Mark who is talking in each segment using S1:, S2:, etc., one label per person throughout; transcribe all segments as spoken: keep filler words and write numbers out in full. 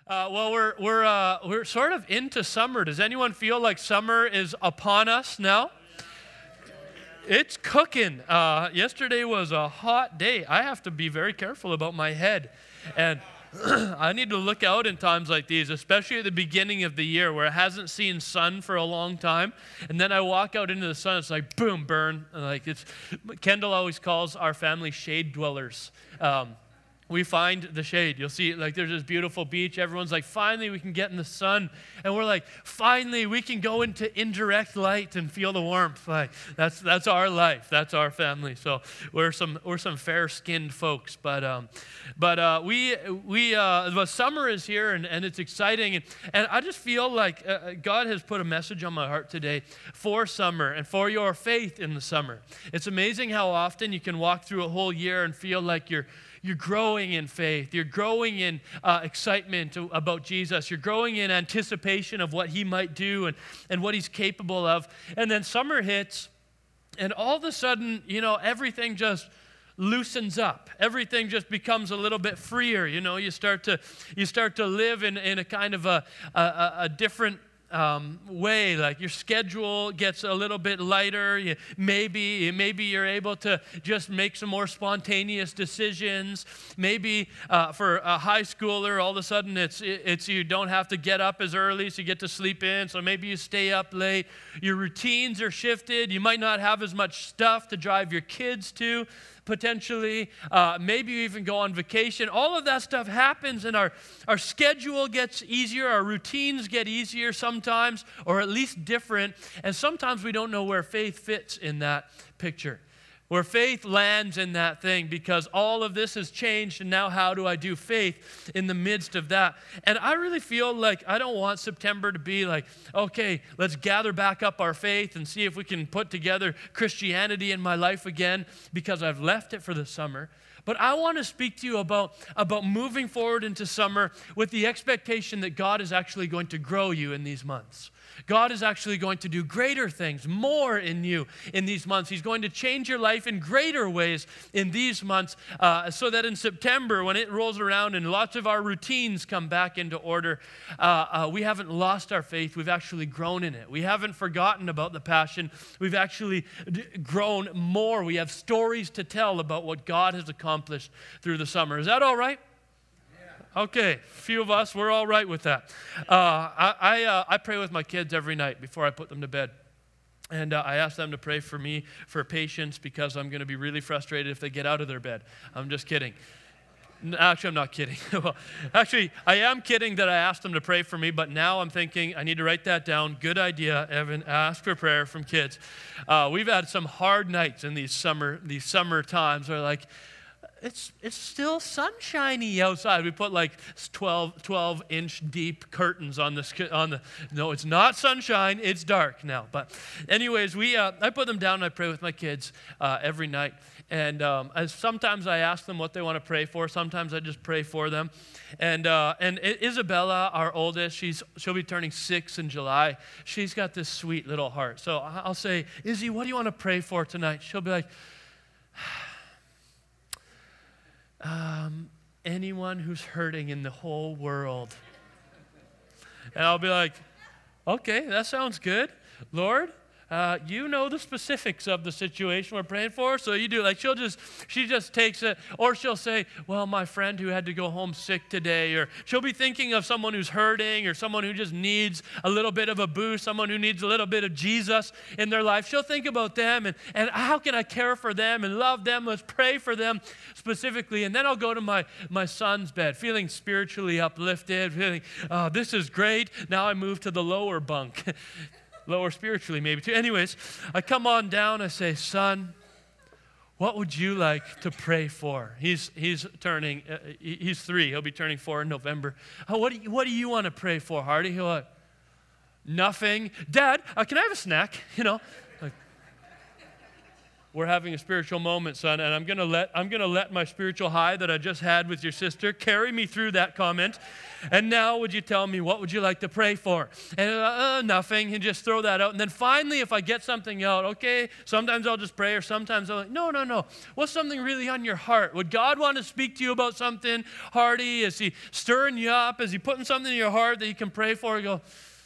S1: Uh, well, we're we're uh, we're sort of into summer. Does anyone feel like summer is upon us now? It's cooking. Uh, yesterday was a hot day. I have to be very careful about my head, and I need to look out in times like these, especially at the beginning of the year where it hasn't seen sun for a long time, and then I walk out into the sun. It's like boom, burn. Like it's. Kendall always calls our family shade dwellers. Um, We find the shade. You'll see, like, there's this beautiful beach. Everyone's like, finally, we can get in the sun. And we're like, finally, we can go into indirect light and feel the warmth. Like, that's that's our life. That's our family. So we're some we're some fair-skinned folks. But um, but uh, we we uh, the summer is here and, and it's exciting. And, and I just feel like uh, God has put a message on my heart today for summer and for your faith in the summer. It's amazing how often you can walk through a whole year and feel like you're You're growing in faith. You're growing in uh, excitement about Jesus. You're growing in anticipation of what he might do and, and what he's capable of. And then summer hits, and all of a sudden, you know, everything just loosens up. Everything just becomes a little bit freer. You know, you start to you start to live in, in a kind of a, a, a different Um, way, like your schedule gets a little bit lighter. You, maybe, maybe you're able to just make some more spontaneous decisions. Maybe uh, for a high schooler, all of a sudden it's it's you don't have to get up as early, so you get to sleep in. So maybe you stay up late. Your routines are shifted. You might not have as much stuff to drive your kids to. Potentially, uh, maybe you even go on vacation. All of that stuff happens, and our, our schedule gets easier, our routines get easier sometimes, or at least different, and sometimes we don't know where faith fits in that picture, where faith lands in that thing, because all of this has changed, and now how do I do faith in the midst of that? And I really feel like I don't want September to be like, okay, let's gather back up our faith and see if we can put together Christianity in my life again, because I've left it for the summer. But I want to speak to you about, about moving forward into summer with the expectation that God is actually going to grow you in these months. God is actually going to do greater things, more in you in these months. He's going to change your life in greater ways in these months, uh, so that in September, when it rolls around and lots of our routines come back into order, uh, uh, we haven't lost our faith. We've actually grown in it. We haven't forgotten about the passion. We've actually d- grown more. We have stories to tell about what God has accomplished through the summer. Is that all right? Okay, a few of us, we're all right with that. Uh, I I, uh, I pray with my kids every night before I put them to bed. And uh, I ask them to pray for me for patience, because I'm going to be really frustrated if they get out of their bed. I'm just kidding. Actually, I'm not kidding. Well, actually, I am kidding that I asked them to pray for me, but now I'm thinking I need to write that down. Good idea, Evan. Ask for prayer from kids. Uh, we've had some hard nights in these summer these summer times where, like, It's it's still sunshiny outside. We put like twelve, twelve inch deep curtains on this on the. No, it's not sunshine. It's dark now. But, anyways, we uh, I put them down and I pray with my kids uh, every night. And um, as sometimes I ask them what they want to pray for. Sometimes I just pray for them. And uh, and Isabella, our oldest, she's she'll be turning six in July. She's got this sweet little heart. So I'll say, Izzy, what do you want to pray for tonight? She'll be like, Um, anyone who's hurting in the whole world. And I'll be like, okay, that sounds good. Lord, uh, you know the specifics of the situation we're praying for, so you do. Like, she'll just, she just takes it, or she'll say, well, my friend who had to go home sick today, or she'll be thinking of someone who's hurting, or someone who just needs a little bit of a boost, someone who needs a little bit of Jesus in their life. She'll think about them, and, and how can I care for them and love them? Let's pray for them specifically. And then I'll go to my, my son's bed, feeling spiritually uplifted, feeling, oh, this is great. Now I move to the lower bunk. Lower spiritually, maybe too. Anyways, I come on down. I say, son, what would you like to pray for? He's he's turning. Uh, he's three. He'll be turning four in November. Oh, what do you, what do you want to pray for, Hardy? He'll like, nothing. Dad, uh, can I have a snack? You know. Like, we're having a spiritual moment, son, and I'm gonna let I'm gonna let my spiritual high that I just had with your sister carry me through that comment. And now, would you tell me, what would you like to pray for? And uh, uh, nothing, and just throw that out. And then finally, if I get something out, okay, sometimes I'll just pray, or sometimes I'll like, no, no, no. What's something really on your heart? Would God want to speak to you about something, Hardy? Is he stirring you up? Is he putting something in your heart that you can pray for? You go,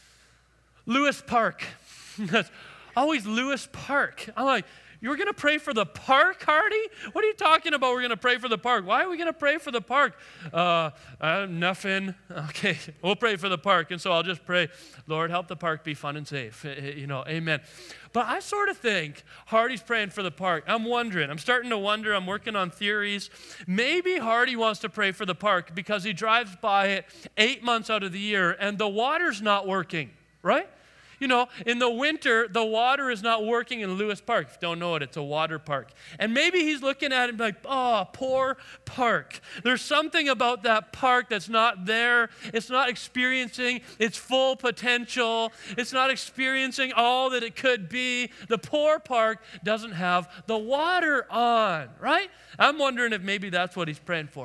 S1: Lewis Park. That's always Lewis Park. I'm like, you were going to pray for the park, Hardy? What are you talking about? We're going to pray for the park. Why are we going to pray for the park? Uh, uh, nothing. Okay, we'll pray for the park. And so I'll just pray, Lord, help the park be fun and safe. You know, amen. But I sort of think Hardy's praying for the park. I'm wondering. I'm starting to wonder. I'm working on theories. Maybe Hardy wants to pray for the park because he drives by it eight months out of the year and the water's not working, right? You know, in the winter, the water is not working in Lewis Park. If you don't know it, it's a water park. And maybe he's looking at it like, oh, poor park. There's something about that park that's not there. It's not experiencing its full potential. It's not experiencing all that it could be. The poor park doesn't have the water on, right? I'm wondering if maybe that's what he's praying for.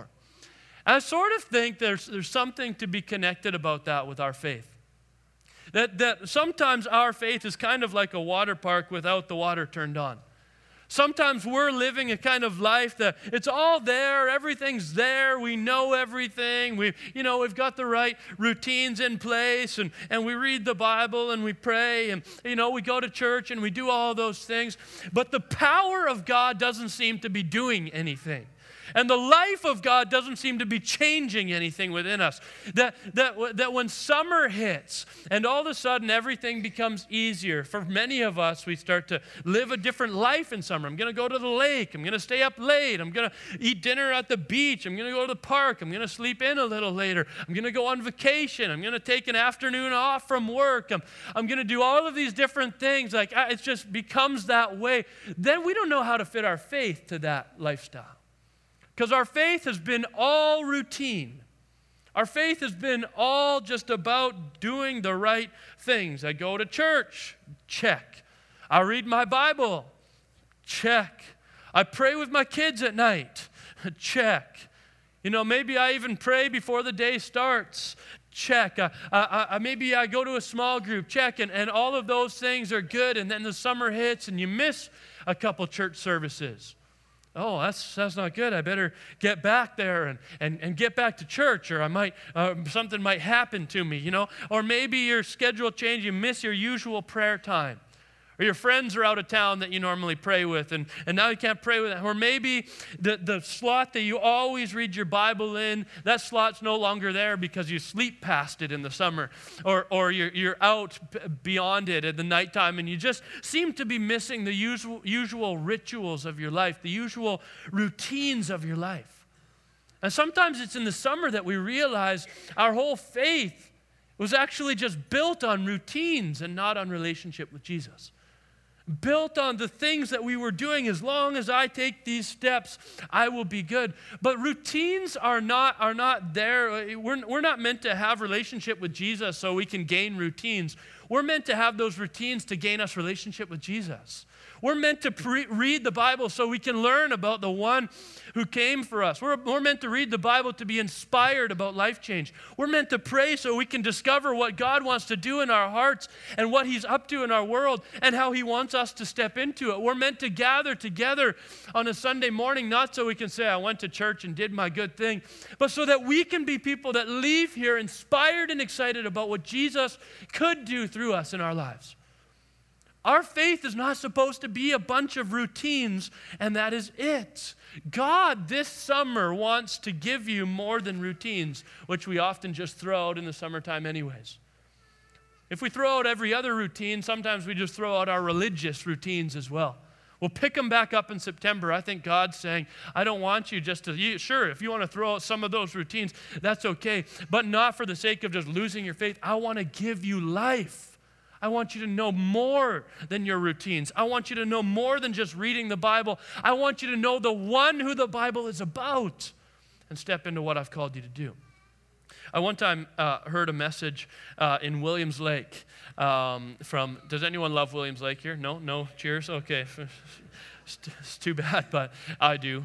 S1: I sort of think there's, there's something to be connected about that with our faith. That, that sometimes our faith is kind of like a water park without the water turned on. Sometimes we're living a kind of life that it's all there, everything's there, we know everything, we, you know, we've got the right routines in place, and, and we read the Bible and we pray, and, you know, we go to church and we do all those things, but the power of God doesn't seem to be doing anything. And the life of God doesn't seem to be changing anything within us. That, that, that when summer hits and all of a sudden everything becomes easier, for many of us, we start to live a different life in summer. I'm going to go to the lake. I'm going to stay up late. I'm going to eat dinner at the beach. I'm going to go to the park. I'm going to sleep in a little later. I'm going to go on vacation. I'm going to take an afternoon off from work. I'm, I'm going to do all of these different things. Like, it just becomes that way. Then we don't know how to fit our faith to that lifestyle. Because our faith has been all routine. Our faith has been all just about doing the right things. I go to church, check. I read my Bible, check. I pray with my kids at night, check. You know, maybe I even pray before the day starts, check. Uh, uh, maybe I go to a small group, check. And, and all of those things are good. And then the summer hits and you miss a couple church services. Oh, that's that's not good. I better get back there and, and, and get back to church, or I might uh, something might happen to me, you know. Or maybe your schedule changed, you miss your usual prayer time. Or your friends are out of town that you normally pray with, and, and now you can't pray with them. Or maybe the, the slot that you always read your Bible in, that slot's no longer there because you sleep past it in the summer. Or, or you're, you're out beyond it at the nighttime, and you just seem to be missing the usual, usual rituals of your life, the usual routines of your life. And sometimes it's in the summer that we realize our whole faith was actually just built on routines and not on relationship with Jesus. Built on the things that we were doing. As long as I take these steps, I will be good. But routines are not, are not there. We're, we're not meant to have relationship with Jesus so we can gain routines. We're meant to have those routines to gain us relationship with Jesus. We're meant to pre- read the Bible so we can learn about the one who came for us. We're, we're meant to read the Bible to be inspired about life change. We're meant to pray so we can discover what God wants to do in our hearts and what He's up to in our world and how He wants us to step into it. We're meant to gather together on a Sunday morning, not so we can say, I went to church and did my good thing, but so that we can be people that leave here inspired and excited about what Jesus could do through us in our lives. Our faith is not supposed to be a bunch of routines, and that is it. God this summer wants to give you more than routines, which we often just throw out in the summertime anyways. If we throw out every other routine, sometimes we just throw out our religious routines as well. We'll pick them back up in September. I think God's saying, I don't want you just to, you, sure, if you want to throw out some of those routines, that's okay, but not for the sake of just losing your faith. I want to give you life. I want you to know more than your routines. I want you to know more than just reading the Bible. I want you to know the one who the Bible is about and step into what I've called you to do. I one time uh, heard a message uh, in Williams Lake um, from, does anyone love Williams Lake here? No? No? Cheers? Okay. It's, it's too bad, but I do.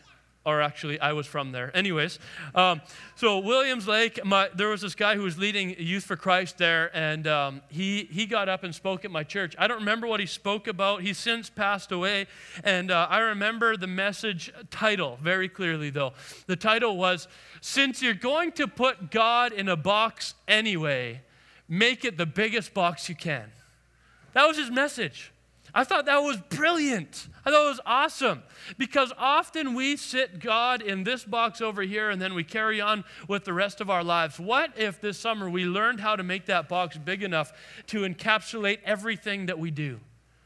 S1: Or actually, I was from there. Anyways, um, so Williams Lake, my, there was this guy who was leading Youth for Christ there, and um, he, he got up and spoke at my church. I don't remember what he spoke about. He's since passed away, and uh, I remember the message title very clearly, though. The title was, "Since you're going to put God in a box anyway, make it the biggest box you can." That was his message. I thought that was brilliant. I thought it was awesome, because often we sit God in this box over here and then we carry on with the rest of our lives. What if this summer we learned how to make that box big enough to encapsulate everything that we do?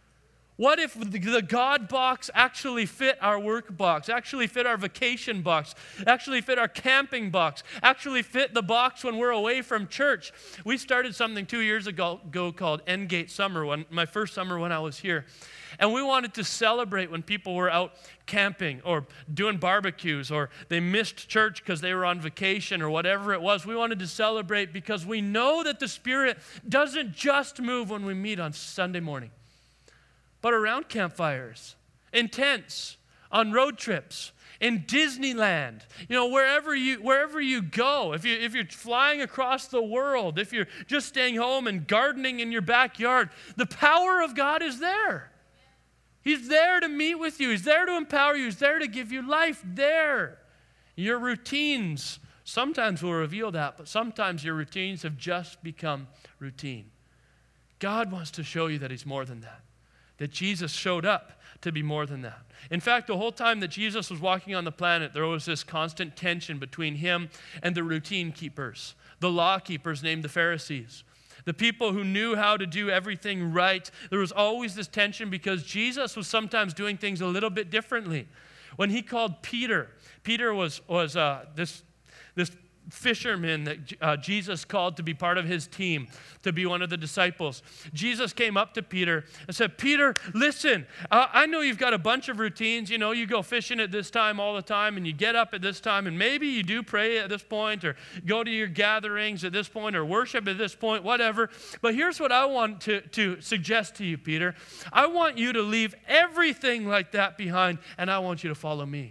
S1: What if the God box actually fit our work box, actually fit our vacation box, actually fit our camping box, actually fit the box when we're away from church? We started something two years ago, ago called Endgate Summer, when, my first summer when I was here. And we wanted to celebrate when people were out camping or doing barbecues, or they missed church because they were on vacation or whatever it was. We wanted to celebrate because we know that the Spirit doesn't just move when we meet on Sunday morning, but around campfires, in tents, on road trips, in Disneyland, you know, wherever you wherever you go. If you if you're flying across the world, if you're just staying home and gardening in your backyard, the power of God is there. He's there to meet with you. He's there to empower you. He's there to give you life there. Your routines sometimes will reveal that, but sometimes your routines have just become routine. God wants to show you that He's more than that. That Jesus showed up to be more than that. In fact, the whole time that Jesus was walking on the planet, there was this constant tension between Him and the routine keepers, the law keepers named the Pharisees, the people who knew how to do everything right. There was always this tension because Jesus was sometimes doing things a little bit differently. When He called Peter, Peter was, was uh, this, this fisherman that uh, Jesus called to be part of His team, to be one of the disciples. Jesus came up to Peter and said, "Peter, listen, uh, I know you've got a bunch of routines. You know, you go fishing at this time all the time, and you get up at this time, and maybe you do pray at this point, or go to your gatherings at this point, or worship at this point, whatever. But here's what I want to, to suggest to you, Peter. I want you to leave everything like that behind, and I want you to follow me."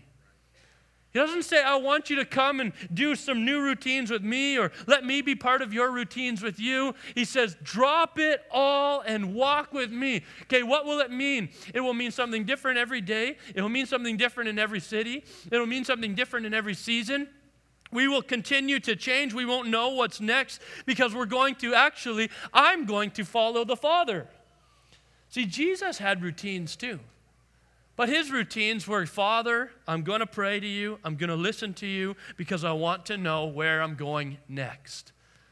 S1: He doesn't say, "I want you to come and do some new routines with me, or let me be part of your routines with you." He says, drop it all and walk with me. Okay, what will it mean? It will mean something different every day. It will mean something different in every city. It will mean something different in every season. We will continue to change. We won't know what's next because we're going to actually, I'm going to follow the Father. See, Jesus had routines too. But His routines were, "Father, I'm going to pray to you. I'm going to listen to you because I want to know where I'm going next."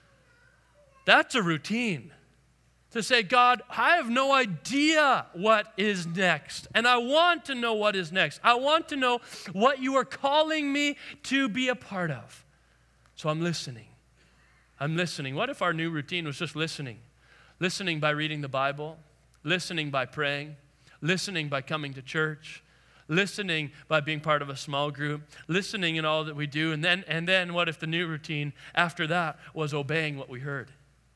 S1: That's a routine. To say, "God, I have no idea what is next, and I want to know what is next. I want to know what you are calling me to be a part of. So I'm listening. I'm listening." What if our new routine was just listening? Listening by reading the Bible, listening by praying, listening by coming to church, listening by being part of a small group, listening in all that we do. And then, and then what if the new routine after that was obeying what we heard?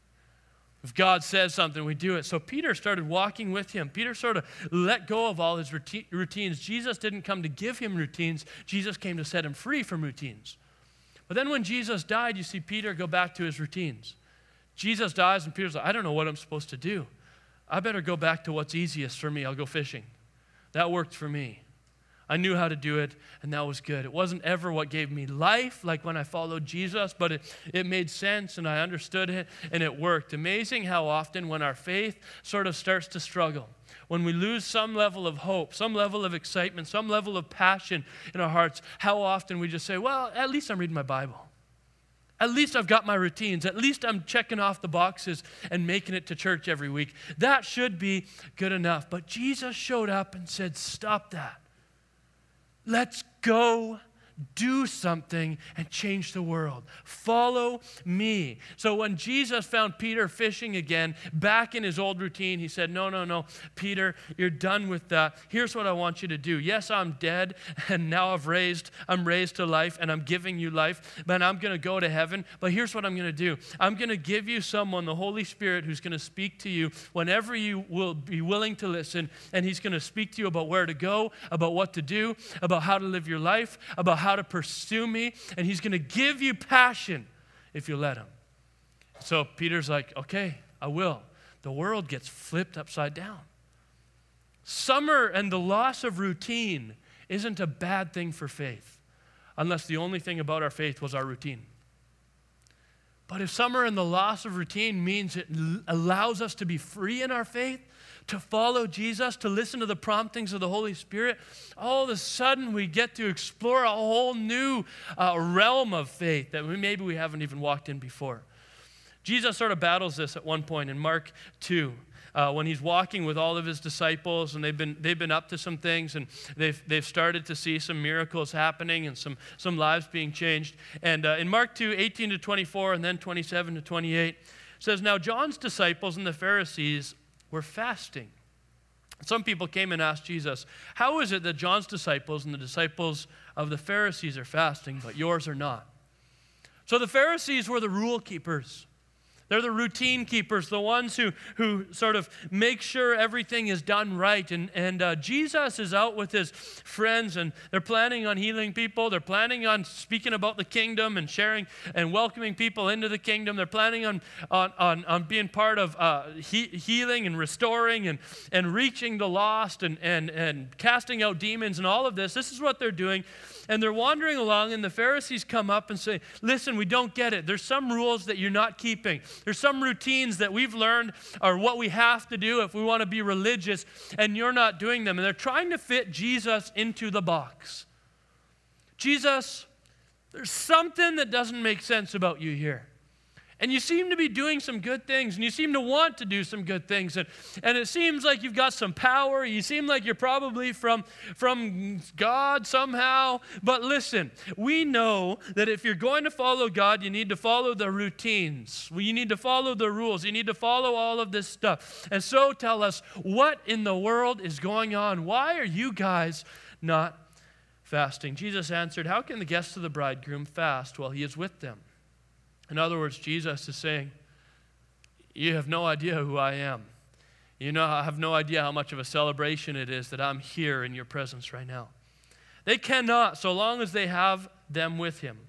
S1: If God says something, we do it. So Peter started walking with Him. Peter sort of let go of all his routines. Jesus didn't come to give him routines. Jesus came to set him free from routines. But then when Jesus died, you see Peter go back to his routines. Jesus dies and Peter's like, "I don't know what I'm supposed to do. I better go back to what's easiest for me. I'll go fishing. That worked for me. I knew how to do it, and that was good. It wasn't ever what gave me life, like when I followed Jesus, but it, it made sense, and I understood it, and it worked." Amazing how often when our faith sort of starts to struggle, when we lose some level of hope, some level of excitement, some level of passion in our hearts, how often we just say, "Well, at least I'm reading my Bible. At least I've got my routines. At least I'm checking off the boxes and making it to church every week. That should be good enough." But Jesus showed up and said, "Stop that. Let's go do something and change the world. Follow me. So when Jesus found Peter fishing again, back in his old routine, he said, no, no, no, Peter, you're done with that. Here's what I want you to do. Yes, I'm dead, and now I've raised, I'm raised to life, and I'm giving you life, but I'm going to go to heaven. But here's what I'm going to do. I'm going to give you someone, the Holy Spirit, who's going to speak to you whenever you will be willing to listen, and he's going to speak to you about where to go, about what to do, about how to live your life, about how to pursue me, and he's going to give you passion if you let him. So Peter's like, okay, I will. The world gets flipped upside down. Summer and the loss of routine isn't a bad thing for faith, unless the only thing about our faith was our routine. But if summer and the loss of routine means it allows us to be free in our faith, to follow Jesus, to listen to the promptings of the Holy Spirit, all of a sudden we get to explore a whole new uh, realm of faith that we, maybe we haven't even walked in before. Jesus sort of battles this at one point in Mark two. Uh, when he's walking with all of his disciples, and they've been they've been up to some things, and they've they've started to see some miracles happening and some some lives being changed. And uh, in Mark two, eighteen to twenty-four, and then twenty-seven to twenty-eight, it says, now John's disciples and the Pharisees were fasting. Some people came and asked Jesus, how is it that John's disciples and the disciples of the Pharisees are fasting, but yours are not? So the Pharisees were the rule keepers. They're the routine keepers, the ones who, who sort of make sure everything is done right. And, and uh, Jesus is out with his friends, and they're planning on healing people. They're planning on speaking about the kingdom and sharing and welcoming people into the kingdom. They're planning on, on, on, on being part of uh, he, healing and restoring and, and reaching the lost and, and, and casting out demons and all of this. This is what they're doing. And they're wandering along, and the Pharisees come up and say, listen, we don't get it. There's some rules that you're not keeping. There's some routines that we've learned are what we have to do if we want to be religious, and you're not doing them. And they're trying to fit Jesus into the box. Jesus, there's something that doesn't make sense about you here. And you seem to be doing some good things, and you seem to want to do some good things. And, and it seems like you've got some power. You seem like you're probably from, from God somehow. But listen, we know that if you're going to follow God, you need to follow the routines. You need to follow the rules. You need to follow all of this stuff. And so tell us, what in the world is going on? Why are you guys not fasting? Jesus answered, how can the guests of the bridegroom fast while he is with them? In other words, Jesus is saying, you have no idea who I am. You know, I have no idea how much of a celebration it is that I'm here in your presence right now. They cannot, so long as they have them with him,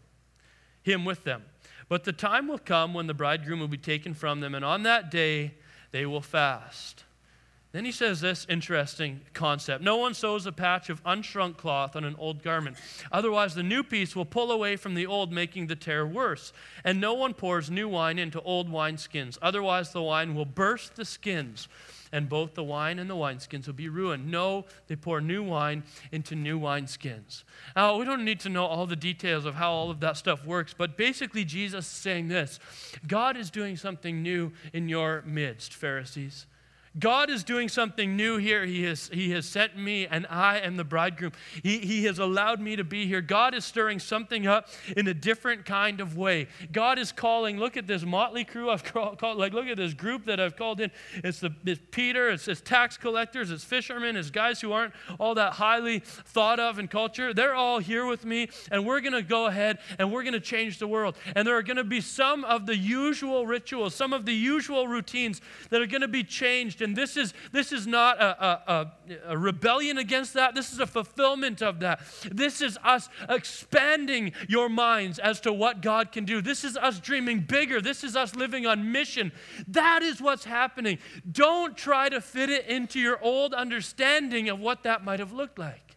S1: him with them. But the time will come when the bridegroom will be taken from them, and on that day they will fast. Then he says this interesting concept. No one sews a patch of unshrunk cloth on an old garment. Otherwise, the new piece will pull away from the old, making the tear worse. And no one pours new wine into old wineskins. Otherwise, the wine will burst the skins, and both the wine and the wineskins will be ruined. No, they pour new wine into new wineskins. Now, we don't need to know all the details of how all of that stuff works, but basically Jesus is saying this. God is doing something new in your midst, Pharisees. God is doing something new here. He has, he has sent me, and I am the bridegroom. He, he has allowed me to be here. God is stirring something up in a different kind of way. God is calling, look at this motley crew I've called, like look at this group that I've called in. It's, the, it's Peter, it's, it's tax collectors, it's fishermen, it's guys who aren't all that highly thought of in culture. They're all here with me, and we're going to go ahead, and we're going to change the world. And there are going to be some of the usual rituals, some of the usual routines that are going to be changed. And this is this is not a, a, a rebellion against that. This is a fulfillment of that. This is us expanding your minds as to what God can do. This is us dreaming bigger. This is us living on mission. That is what's happening. Don't try to fit it into your old understanding of what that might have looked like.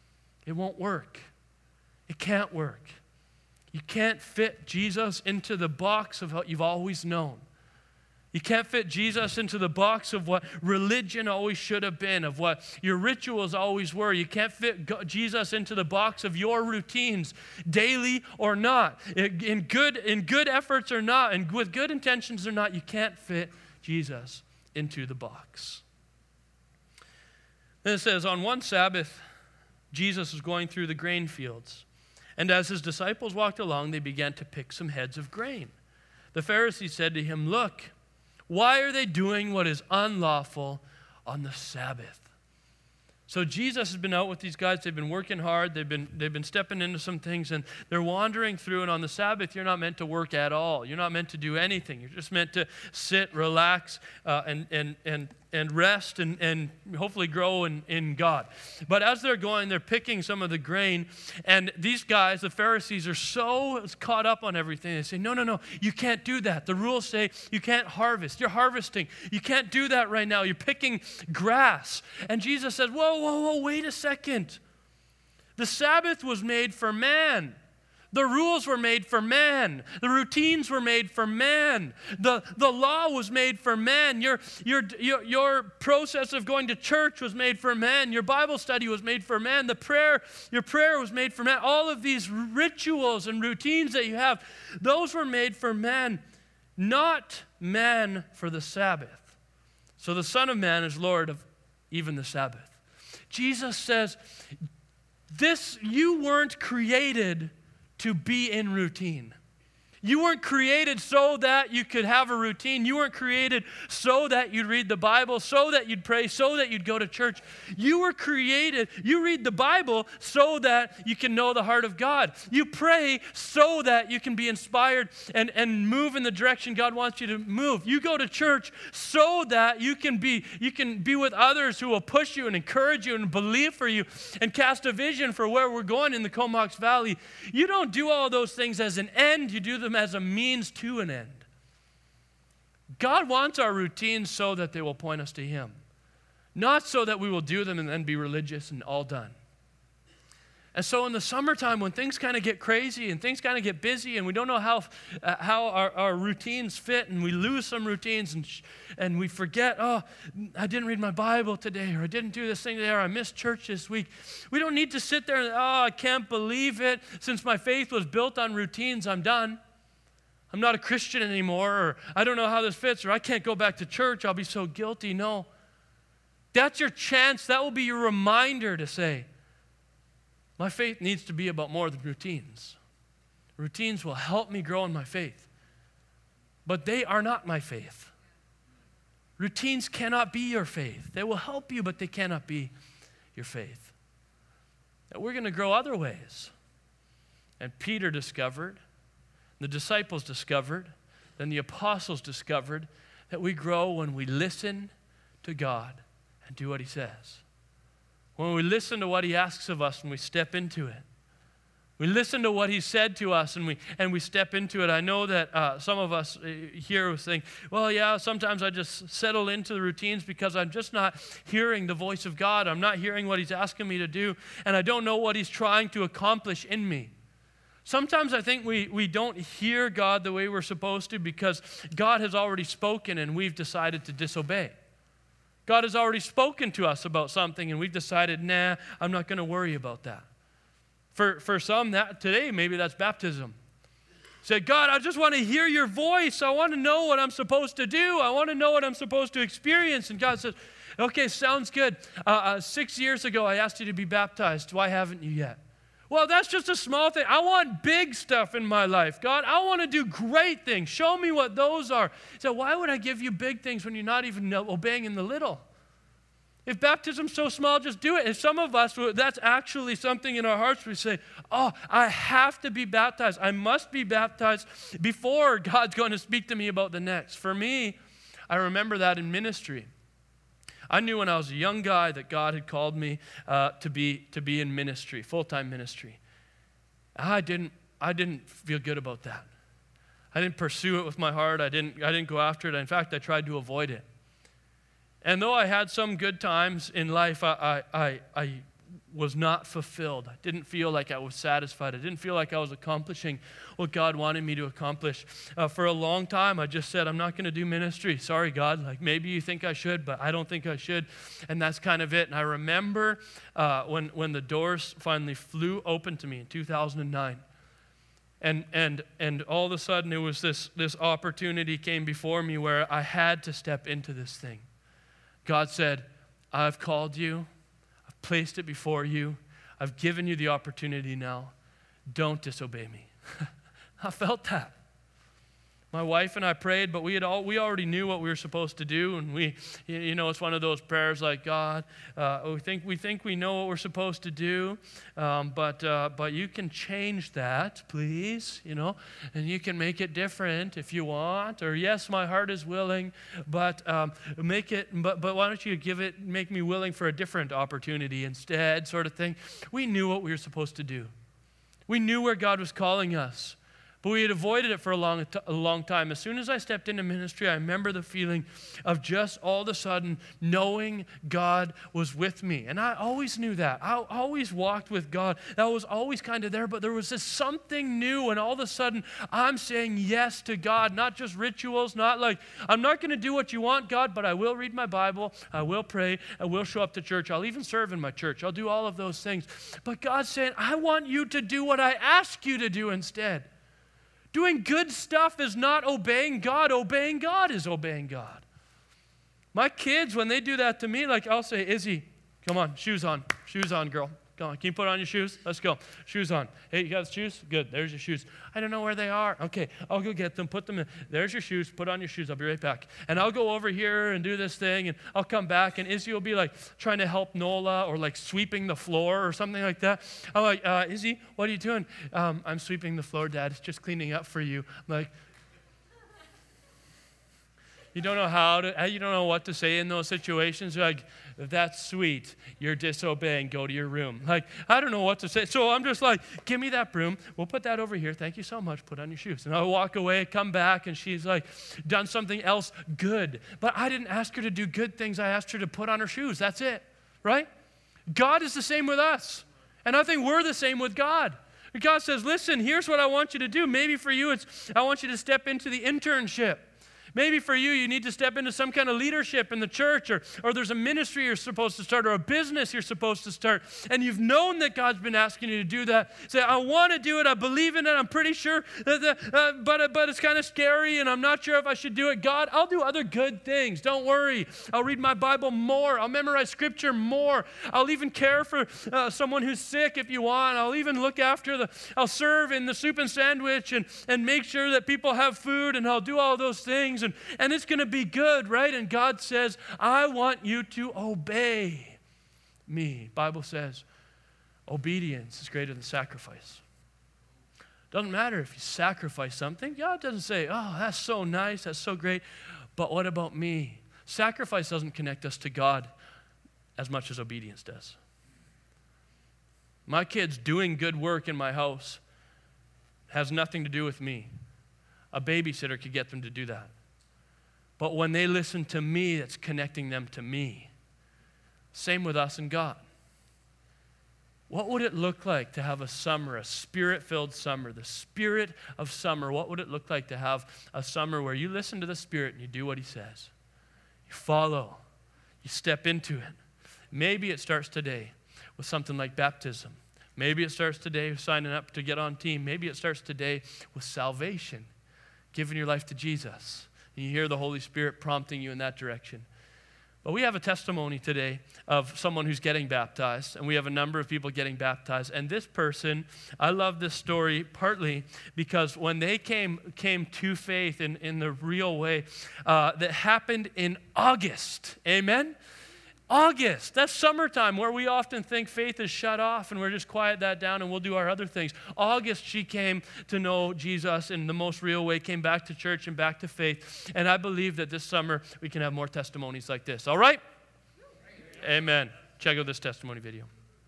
S1: It won't work. It can't work. You can't fit Jesus into the box of what you've always known. You can't fit Jesus into the box of what religion always should have been, of what your rituals always were. You can't fit Jesus into the box of your routines, daily or not, in good, in good efforts or not, and with good intentions or not. You can't fit Jesus into the box. Then it says, on one Sabbath, Jesus was going through the grain fields. And as his disciples walked along, they began to pick some heads of grain. The Pharisees said to him, "Look, why are they doing what is unlawful on the Sabbath?" So Jesus has been out with these guys. They've been working hard. They've been, they've been stepping into some things, and they're wandering through. And on the Sabbath, you're not meant to work at all. You're not meant to do anything. You're just meant to sit, relax, uh, and, and, and, and rest, and, and hopefully grow in, in God. But as they're going, they're picking some of the grain. And these guys, the Pharisees, are so caught up on everything. They say, no, no, no, you can't do that. The rules say you can't harvest. You're harvesting. You can't do that right now. You're picking grass. And Jesus says, whoa, whoa, whoa, wait a second. The Sabbath was made for man. The rules were made for man. The routines were made for man. The, the law was made for man. Your, your, your, your process of going to church was made for man. Your Bible study was made for man. The prayer, your prayer was made for man. All of these rituals and routines that you have, those were made for man, not man for the Sabbath. So the Son of Man is Lord of even the Sabbath. Jesus says, this, you weren't created to be in routine. You weren't created so that you could have a routine. You weren't created so that you'd read the Bible, so that you'd pray, so that you'd go to church. You were created, you read the Bible so that you can know the heart of God. You pray so that you can be inspired and, and move in the direction God wants you to move. You go to church so that you can be, you can be with others who will push you and encourage you and believe for you and cast a vision for where we're going in the Comox Valley. You don't do all those things as an end. You do them as a means to an end. God wants our routines so that they will point us to Him, not so that we will do them and then be religious and all done. And so in the summertime, when things kind of get crazy and things kind of get busy and we don't know how uh, how our, our routines fit, and we lose some routines, and sh- and we forget, oh, I didn't read my Bible today, or I didn't do this thing today, or I missed church this week. We don't need to sit there and, oh, I can't believe it. Since my faith was built on routines, I'm done. I'm not a Christian anymore, or I don't know how this fits, or I can't go back to church. I'll be so guilty. No. That's your chance. That will be your reminder to say, my faith needs to be about more than routines. Routines will help me grow in my faith, but they are not my faith. Routines cannot be your faith. They will help you, but they cannot be your faith. That we're going to grow other ways. And Peter discovered, the disciples discovered, then the apostles discovered that we grow when we listen to God and do what He says. When we listen to what He asks of us and we step into it. We listen to what He said to us and we and we step into it. I know that uh, some of us here will think, well, yeah, sometimes I just settle into the routines because I'm just not hearing the voice of God. I'm not hearing what He's asking me to do, and I don't know what He's trying to accomplish in me. Sometimes I think we, we don't hear God the way we're supposed to because God has already spoken and we've decided to disobey. God has already spoken to us about something and we've decided, nah, I'm not going to worry about that. For, for some, that today, maybe that's baptism. Say, God, I just want to hear your voice. I want to know what I'm supposed to do. I want to know what I'm supposed to experience. And God says, okay, sounds good. Uh, uh, six years ago, I asked you to be baptized. Why haven't you yet? Well, that's just a small thing. I want big stuff in my life. God, I want to do great things. Show me what those are. So why would I give you big things when you're not even obeying in the little? If baptism's so small, just do it. And some of us, that's actually something in our hearts we say, oh, I have to be baptized. I must be baptized before God's going to speak to me about the next. For me, I remember that in ministry. I knew when I was a young guy that God had called me uh, to be to be in ministry, full-time ministry. I didn't I didn't feel good about that. I didn't pursue it with my heart. I didn't I didn't go after it. In fact, I tried to avoid it. And though I had some good times in life, I I I, I was not fulfilled. I didn't feel like I was satisfied. I didn't feel like I was accomplishing what God wanted me to accomplish. Uh, for a long time, I just said, I'm not going to do ministry. Sorry, God. Like, maybe you think I should, but I don't think I should. And that's kind of it. And I remember uh, when, when the doors finally flew open to me in two thousand nine. And and and all of a sudden, it was this, this opportunity came before me where I had to step into this thing. God said, I've called you. Placed it before you. I've given you the opportunity now. don't disobey me. I felt that. My wife and I prayed, but we had all we already knew what we were supposed to do, and we, you know, it's one of those prayers like, God, uh, we think we think we know what we're supposed to do, um, but uh, but you can change that, please, you know, and you can make it different if you want. Or yes, my heart is willing, but um, make it. But but why don't you give it? Make me willing for a different opportunity instead, sort of thing. We knew what we were supposed to do. We knew where God was calling us. But we had avoided it for a long, a long time. As soon as I stepped into ministry, I remember the feeling of just all of a sudden knowing God was with me. And I always knew that. I always walked with God. That was always kind of there, but there was this something new, and all of a sudden I'm saying yes to God, not just rituals, not like, I'm not going to do what you want, God, but I will read my Bible, I will pray, I will show up to church, I'll even serve in my church, I'll do all of those things. But God's saying, I want you to do what I ask you to do instead. Doing good stuff is not obeying God. Obeying God is obeying God. My kids, when they do that to me, like I'll say, Izzy, come on, shoes on. Shoes on, girl. Come on, can you put on your shoes? Let's go. Shoes on. Hey, you got the shoes? Good, there's your shoes. I don't know where they are. Okay, I'll go get them, put them in. There's your shoes, put on your shoes. I'll be right back. And I'll go over here and do this thing, and I'll come back, and Izzy will be like trying to help Nola or like sweeping the floor or something like that. I'm like, uh, Izzy, what are you doing? Um, I'm sweeping the floor, Dad. It's just cleaning up for you. I'm like, you don't know how to, you don't know what to say in those situations. You're like, that's sweet. You're disobeying. Go to your room. Like, I don't know what to say. So I'm just like, give me that broom. We'll put that over here. Thank you so much. Put on your shoes. And I'll walk away, come back, and she's like, done something else good. But I didn't ask her to do good things. I asked her to put on her shoes. That's it, right? God is the same with us. And I think we're the same with God. God says, listen, here's what I want you to do. Maybe for you, it's I want you to step into the internship. Maybe for you, you need to step into some kind of leadership in the church, or, or there's a ministry you're supposed to start, or a business you're supposed to start, and you've known that God's been asking you to do that. Say, I want to do it, I believe in it, I'm pretty sure, that the, uh, but, but it's kind of scary, and I'm not sure if I should do it. God, I'll do other good things. Don't worry. I'll read my Bible more. I'll memorize Scripture more. I'll even care for uh, someone who's sick if you want. I'll even look after the, I'll serve in the soup and sandwich, and, and make sure that people have food, and I'll do all those things. And, and it's going to be good, right? And God says, I want you to obey me. Bible says, obedience is greater than sacrifice. Doesn't matter if you sacrifice something. God doesn't say, oh, that's so nice, that's so great. But what about me? Sacrifice doesn't connect us to God as much as obedience does. My kids doing good work in my house has nothing to do with me. A babysitter could get them to do that. But when they listen to me, that's connecting them to me. Same with us and God. What would it look like to have a summer, a spirit-filled summer, the spirit of summer? What would it look like to have a summer where you listen to the Spirit and you do what He says? You follow. You step into it. Maybe it starts today with something like baptism. Maybe it starts today with signing up to get on team. Maybe it starts today with salvation, giving your life to Jesus. And you hear the Holy Spirit prompting you in that direction. But we have a testimony today of someone who's getting baptized, and we have a number of people getting baptized. And this person, I love this story partly because when they came came to faith in, in the real way, uh, that happened in August. Amen? August, that's summertime where we often think faith is shut off and we're just quiet that down and we'll do our other things. August, she came to know Jesus in the most real way, came back to church and back to faith. And I believe that this summer we can have more testimonies like this. All right? Amen. Check out this testimony video.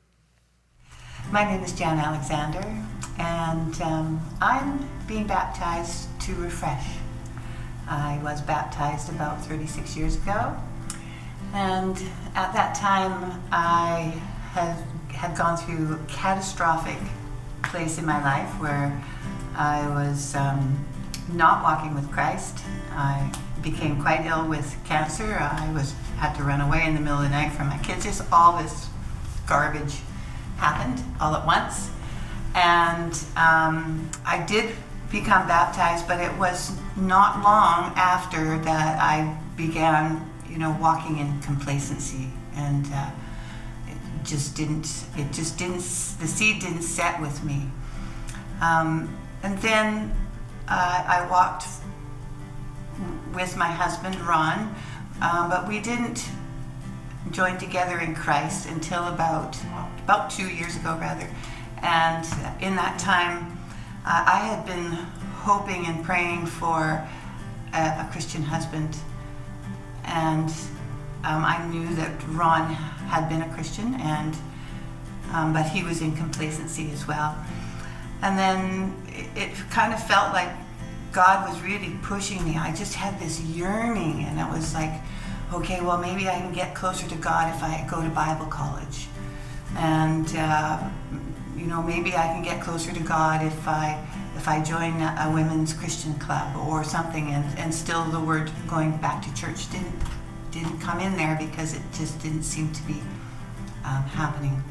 S2: My name is Jan Alexander, and um, I'm being baptized to refresh. I was baptized about thirty-six years ago. And at that time, I had, had gone through a catastrophic place in my life where I was um, not walking with Christ. I became quite ill with cancer. I was had to run away in the middle of the night from my kids. Just all this garbage happened all at once. And um, I did become baptized, but it was not long after that I began you know, walking in complacency, and uh, it just didn't, it just didn't, the seed didn't set with me. Um, and then uh, I walked with my husband, Ron, um, but we didn't join together in Christ until about, about two years ago, rather. And in that time, uh, I had been hoping and praying for a, a Christian husband. And um, I knew that Ron had been a Christian, and um, but he was in complacency as well. And then it, it kind of felt like God was really pushing me. I just had this yearning, and it was like, okay, well, maybe I can get closer to God if I go to Bible college. And, uh, you know, maybe I can get closer to God if I if I join a, a women's Christian club or something. And, and still the word going back to church didn't, didn't come in there because it just didn't seem to be um, happening.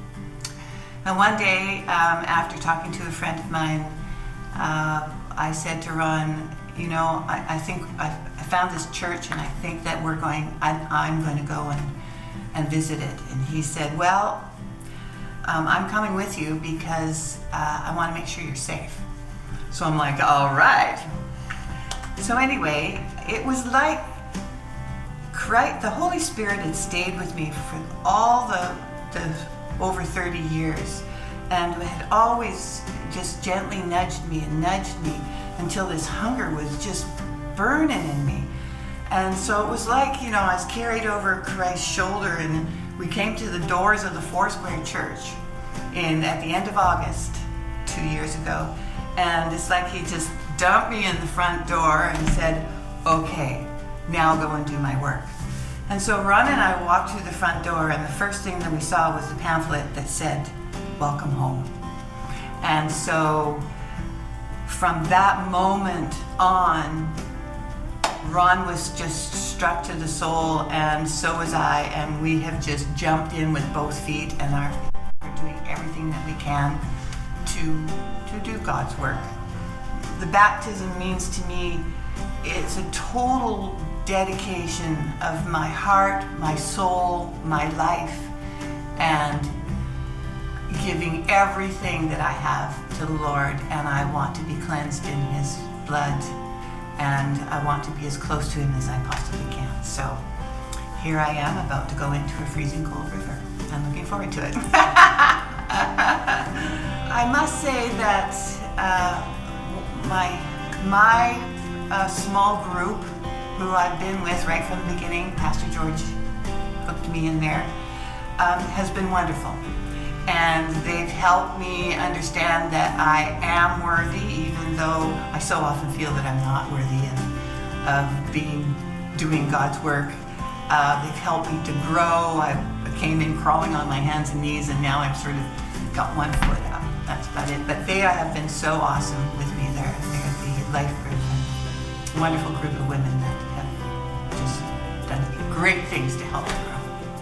S2: And one day, um, after talking to a friend of mine, uh, I said to Ron, you know, I, I think I, I found this church, and I think that we're going, I, I'm going to go and, and visit it. And he said, well, um, I'm coming with you because uh, I want to make sure you're safe. So I'm like, all right. So anyway, it was like Christ, the Holy Spirit had stayed with me for all the, the over thirty years, and had always just gently nudged me and nudged me until this hunger was just burning in me. And so it was like, you know, I was carried over Christ's shoulder, and we came to the doors of the Foursquare Church in at the end of August two years ago. And it's like he just dumped me in the front door and said, okay, now go and do my work. And so Ron and I walked through the front door, and the first thing that we saw was the pamphlet that said, welcome home. And so from that moment on, Ron was just struck to the soul, and so was I, and we have just jumped in with both feet and are doing everything that we can to, to do God's work. The baptism means to me, it's a total dedication of my heart, my soul, my life, and giving everything that I have to the Lord. And I want to be cleansed in His blood, and I want to be as close to Him as I possibly can. So here I am, about to go into a freezing cold river. I'm looking forward to it. I must say that uh, my my uh, small group, who I've been with right from the beginning, Pastor George hooked me in there, um, has been wonderful. And they've helped me understand that I am worthy, even though I so often feel that I'm not worthy of, of being, doing God's work. Uh, they've helped me to grow. I came in crawling on my hands and knees, and now I've sort of got one foot up. That's about it. But they have been so awesome with me. They're, they're the life group, and wonderful group of women that have just done great things to help me grow.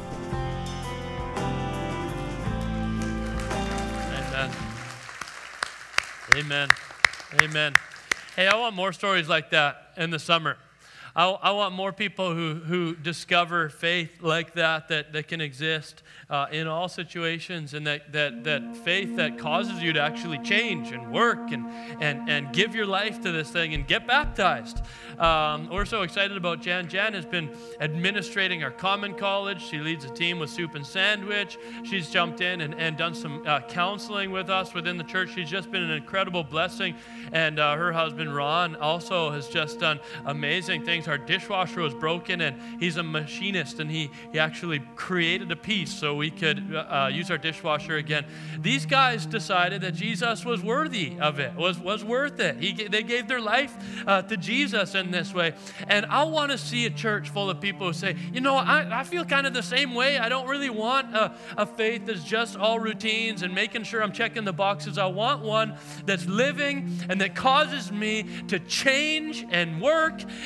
S1: Amen. Amen. Hey, I want more stories like that in the summer. I, I want more people who, who discover faith like that, that, that can exist uh, in all situations, and that, that, that faith that causes you to actually change and work and, and, and give your life to this thing and get baptized. Um, we're so excited about Jan. Jan has been administrating our Common College. She leads a team with Soup and Sandwich. She's jumped in and, and done some uh, counseling with us within the church. She's just been an incredible blessing. And uh, her husband, Ron, also has just done amazing things. Our dishwasher was broken, and he's a machinist, and he, he actually created a piece so we could uh, use our dishwasher again. These guys decided that Jesus was worthy of it, was, was worth it. He, they gave their life uh, to Jesus in this way. And I want to see a church full of people who say, you know, I, I feel kind of the same way. I don't really want a, a faith that's just all routines and making sure I'm checking the boxes. I want one that's living and that causes me to change and work and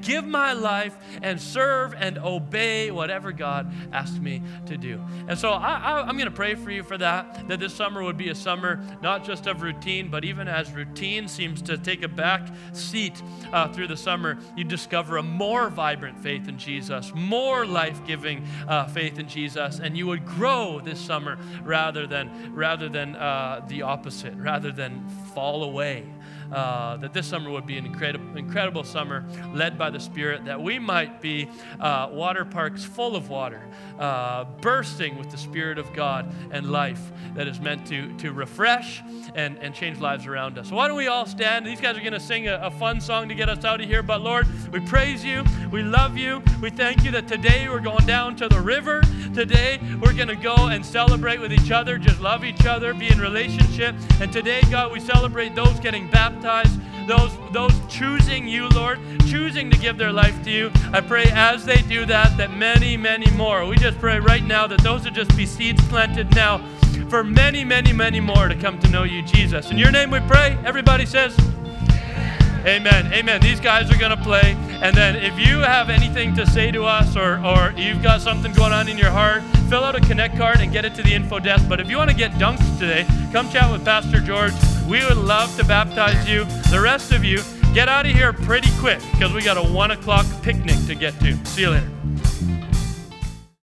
S1: give my life and serve and obey whatever God asked me to do. And so I, I, I'm going to pray for you for that, that this summer would be a summer not just of routine, but even as routine seems to take a back seat uh, through the summer, you discover a more vibrant faith in Jesus, more life-giving uh, faith in Jesus, and you would grow this summer rather than rather than uh, the opposite, rather than fall away. Uh, that this summer would be an incredible, incredible summer led by the Spirit, that we might be uh, water parks full of water, uh, bursting with the Spirit of God and life that is meant to, to refresh and, and change lives around us. So why don't we all stand? These guys are going to sing a, a fun song to get us out of here. But Lord, we praise you. We love you. We thank you that today we're going down to the river. Today we're going to go and celebrate with each other, just love each other, be in relationship. And today, God, we celebrate those getting baptized, those, those choosing you, Lord, choosing to give their life to you. I pray as they do that, that many, many more. We just pray right now that those would just be seeds planted now for many, many, many more to come to know you, Jesus. In your name we pray. Everybody says, amen. Amen. These guys are going to play. And then if you have anything to say to us, or, or you've got something going on in your heart, fill out a Connect card and get it to the info desk. But if you want to get dunked today, come chat with Pastor George. We would love to baptize you. The rest of you, get out of here pretty quick because we got a one o'clock picnic to get to. See you later.